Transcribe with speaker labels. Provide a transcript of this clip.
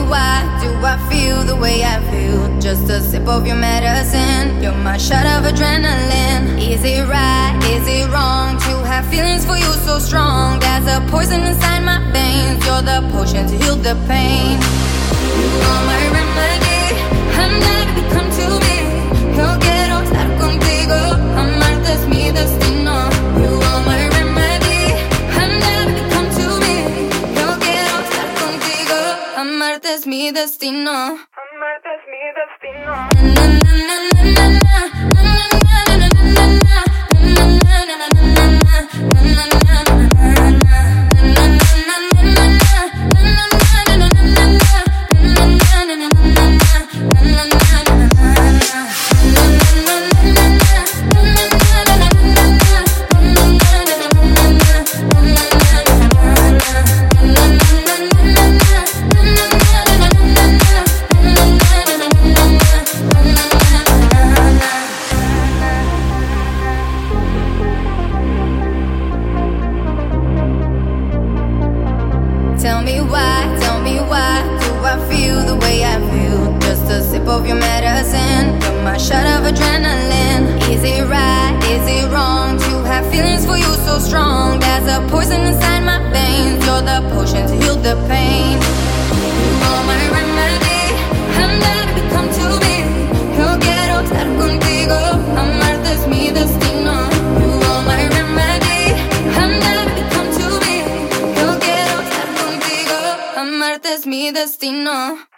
Speaker 1: why do I feel the way I feel? Just a sip of your medicine, you're my shot of adrenaline. Is it right, is it wrong to have feelings for you so strong? There's a poison inside my veins, you're the potion to heal the pain. You are my remedy, andar que come to me. Yo quiero estar contigo, amarte es mi destino. You are my remedy, andar que come to me. Yo quiero estar contigo, amarte es mi destino. Amarte es mi destino. Na na na na na Tell me why do I feel the way I feel? Just a sip of your medicine, you're my shot of adrenaline. Is it right, is it wrong to have feelings for you so strong? There's a poison inside my veins, you're the potion to heal the pain. You are my remedy, andar que come to me. Yo quiero estar contigo, amarte es mi destino. You are my remedy, andar que come to me. Yo quiero estar contigo, amarte es mi destino.